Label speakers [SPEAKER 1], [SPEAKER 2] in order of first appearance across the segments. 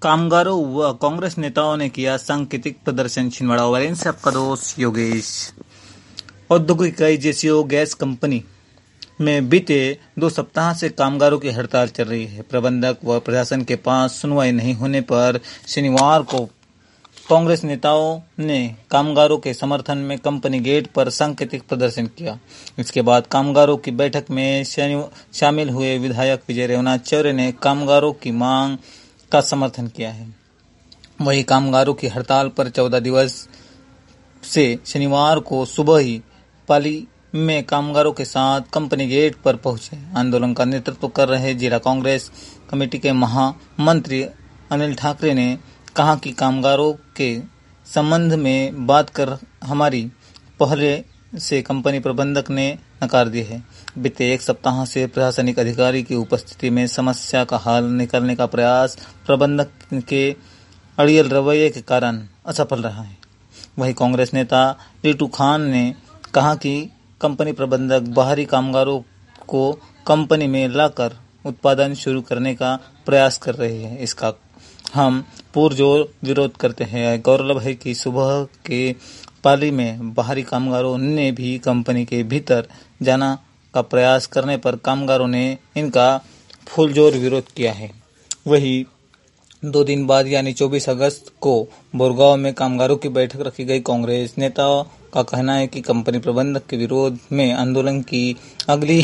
[SPEAKER 1] कामगारों व कांग्रेस नेताओं ने किया सांकेतिक प्रदर्शन। छिंदवाड़ा वायरन से आपका दोस्त योगेश। औद्योगिक इकाई जेसीओ गैस कंपनी में बीते 2 सप्ताह से कामगारों की हड़ताल चल रही है। प्रबंधक व प्रशासन के पास सुनवाई नहीं होने पर शनिवार को कांग्रेस नेताओं ने कामगारों के समर्थन में कंपनी गेट पर सांकेतिक प्रदर्शन किया। इसके बाद कामगारों की बैठक में शामिल हुए विधायक विजय रेवनाथ चौरे ने कामगारों की मांग का समर्थन किया है। वहीं कामगारों की हड़ताल पर 14 दिवस से शनिवार को सुबह ही पाली में कामगारों के साथ कंपनी गेट पर पहुंचे। आंदोलन का नेतृत्व कर रहे जिला कांग्रेस कमेटी के महामंत्री अनिल ठाकरे ने कहा कि कामगारों के संबंध में बात कर हमारी पहले से कंपनी प्रबंधक ने नकार दी है। बीते 1 सप्ताह से प्रशासनिक अधिकारी की उपस्थिति में समस्या का हल निकालने का प्रयास प्रबंधक के अड़ियल रवैये के कारण असफल रहा है। वहीं कांग्रेस नेता रीटू खान ने कहा कि कंपनी प्रबंधक बाहरी कामगारों को कंपनी में लाकर उत्पादन शुरू करने का प्रयास कर रहे हैं। इसका हम पुरजोर विरोध करते हैं। गौरतलब है कि सुबह के पाली में बाहरी कामगारों ने भी कंपनी के भीतर जाना का प्रयास करने पर कामगारों ने इनका फुलजोर विरोध किया है। वहीं 2 दिन बाद यानी 24 अगस्त को बोरगांव में कामगारों की बैठक रखी गई। कांग्रेस नेताओं का कहना है कि कंपनी प्रबंधक के विरोध में आंदोलन की अगली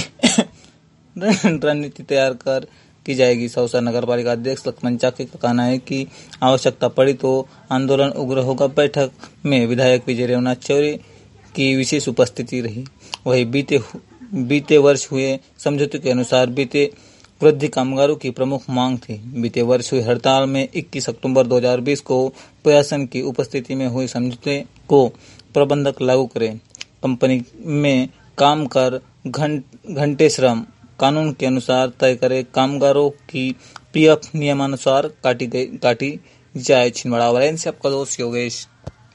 [SPEAKER 1] रणनीति तैयार की जाएगी। सौसा नगर पालिका अध्यक्ष लक्ष्मण चाके का कहना है कि आवश्यकता पड़ी तो आंदोलन उग्र होगा। बैठक में विधायक विजय रेवनाथ चौरे की विशेष उपस्थिति रही। वही बीते वर्ष हुए समझौते के अनुसार बीते वृद्धि कामगारों की प्रमुख मांग थी। बीते वर्ष हुई हड़ताल में 21 अक्टूबर 2020 को प्रशासन की उपस्थिति में हुए समझौते को प्रबंधक लागू करें। कंपनी में काम कर घंटे श्रम कानून के अनुसार तय करे। कामगारों की पीएफ नियमानुसार काटी जाए। छिंदवाड़ा वायरन से आपका दोस्त योगेश।